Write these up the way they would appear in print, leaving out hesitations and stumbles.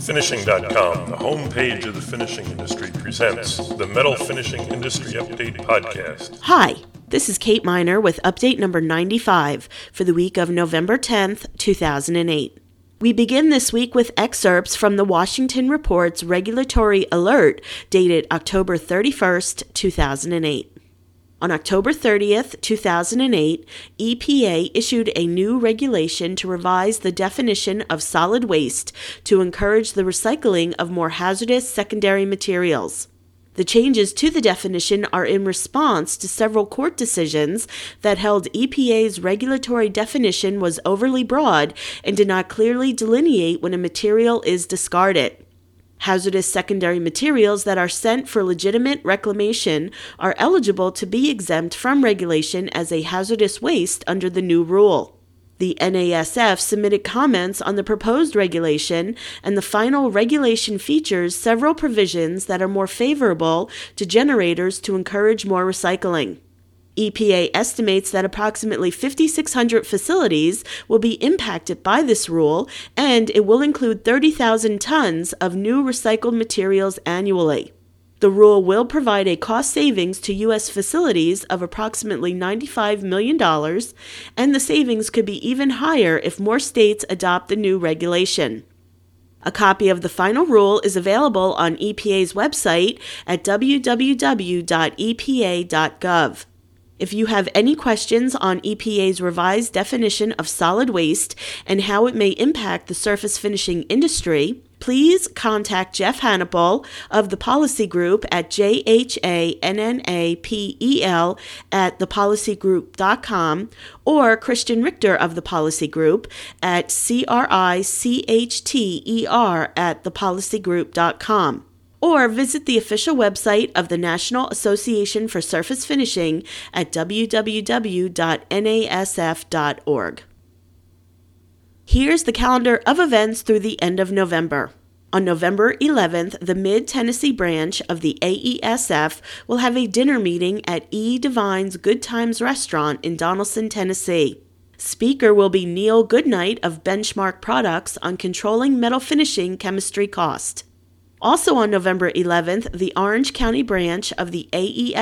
Finishing.com, the homepage of the finishing industry, presents the Metal Finishing Industry Update Podcast. Hi, this is Kate Miner with update number 95 for the week of November 10th, 2008. We begin this week with excerpts from the Washington Report's Regulatory Alert dated October 31st, 2008. On October 30th, 2008, EPA issued a new regulation to revise the definition of solid waste to encourage the recycling of more hazardous secondary materials. The changes to the definition are in response to several court decisions that held EPA's regulatory definition was overly broad and did not clearly delineate when a material is discarded. Hazardous secondary materials that are sent for legitimate reclamation are eligible to be exempt from regulation as a hazardous waste under the new rule. The NASF submitted comments on the proposed regulation, and the final regulation features several provisions that are more favorable to generators to encourage more recycling. EPA estimates that approximately 5,600 facilities will be impacted by this rule, and it will include 30,000 tons of new recycled materials annually. The rule will provide a cost savings to U.S. facilities of approximately $95 million, and the savings could be even higher if more states adopt the new regulation. A copy of the final rule is available on EPA's website at www.epa.gov. If you have any questions on EPA's revised definition of solid waste and how it may impact the surface finishing industry, please contact Jeff Hannapel of the Policy Group at JHANNAPEL at thepolicygroup.com or Christian Richter of the Policy Group at CRICHTER at thepolicygroup.com. Or visit the official website of the National Association for Surface Finishing at www.nasf.org. Here's the calendar of events through the end of November. On November 11th, the Mid-Tennessee branch of the AESF will have a dinner meeting at E. Devine's Good Times Restaurant in Donelson, Tennessee. Speaker will be Neil Goodnight of Benchmark Products on controlling metal finishing chemistry cost. Also on November 11th, the Orange County branch of the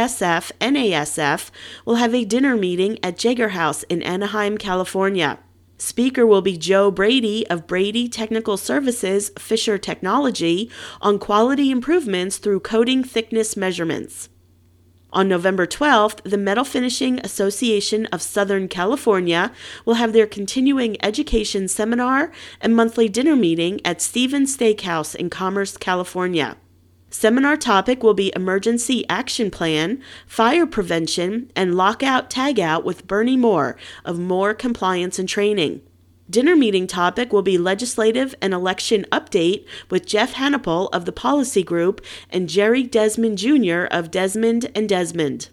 AESF-NASF will have a dinner meeting at Jaeger House in Anaheim, California. Speaker will be Joe Brady of Brady Technical Services Fisher Technology on quality improvements through coating thickness measurements. On November 12th, the Metal Finishing Association of Southern California will have their continuing education seminar and monthly dinner meeting at Stevens Steakhouse in Commerce, California. Seminar topic will be Emergency Action Plan, Fire Prevention, and Lockout Tagout with Bernie Moore of Moore Compliance and Training. Dinner meeting topic will be Legislative and Election Update with Jeff Hannapel of the Policy Group and Jerry Desmond Jr. of Desmond & Desmond.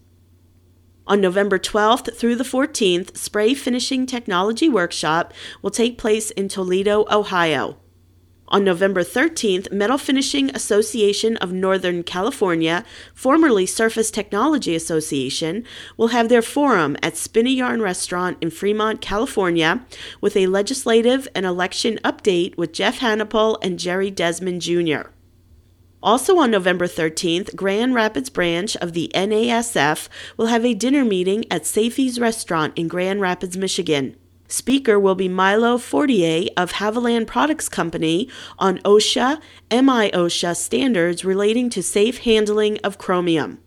On November 12th through the 14th, Spray Finishing Technology Workshop will take place in Toledo, Ohio. On November 13th, Metal Finishing Association of Northern California, formerly Surface Technology Association, will have their forum at Spinny Yarn Restaurant in Fremont, California, with a legislative and election update with Jeff Hannapel and Jerry Desmond Jr. Also on November 13th, Grand Rapids branch of the NASF will have a dinner meeting at Safey's Restaurant in Grand Rapids, Michigan. Speaker will be Milo Fortier of Haviland Products Company on OSHA, MIOSHA standards relating to safe handling of chromium.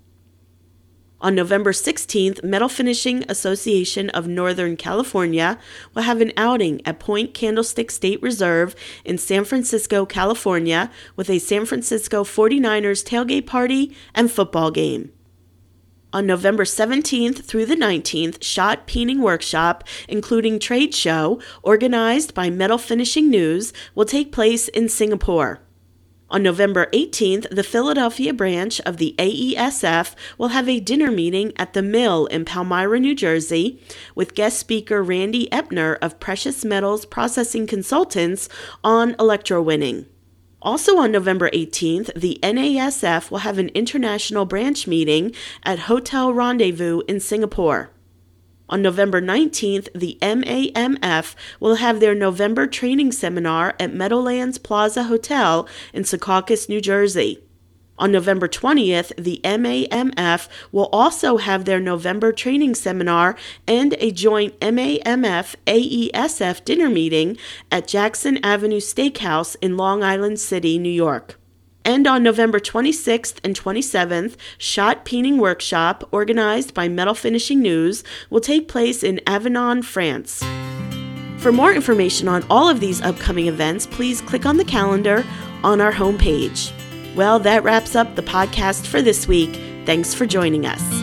On November 16th, Metal Finishing Association of Northern California will have an outing at Point Candlestick State Reserve in San Francisco, California, with a San Francisco 49ers tailgate party and football game. On November 17th through the 19th, Shot Peening Workshop, including trade show, organized by Metal Finishing News, will take place in Singapore. On November 18th, the Philadelphia branch of the AESF will have a dinner meeting at the Mill in Palmyra, New Jersey, with guest speaker Randy Epner of Precious Metals Processing Consultants on electrowinning. Also on November 18th, the NASF will have an international branch meeting at Hotel Rendezvous in Singapore. On November 19th, the MAMF will have their November training seminar at Meadowlands Plaza Hotel in Secaucus, New Jersey. On November 20th, the MAMF will also have their November training seminar and a joint MAMF-AESF dinner meeting at Jackson Avenue Steakhouse in Long Island City, New York. And on November 26th and 27th, Shot Peening Workshop, organized by Metal Finishing News, will take place in Avignon, France. For more information on all of these upcoming events, please click on the calendar on our homepage. Well, that wraps up the podcast for this week. Thanks for joining us.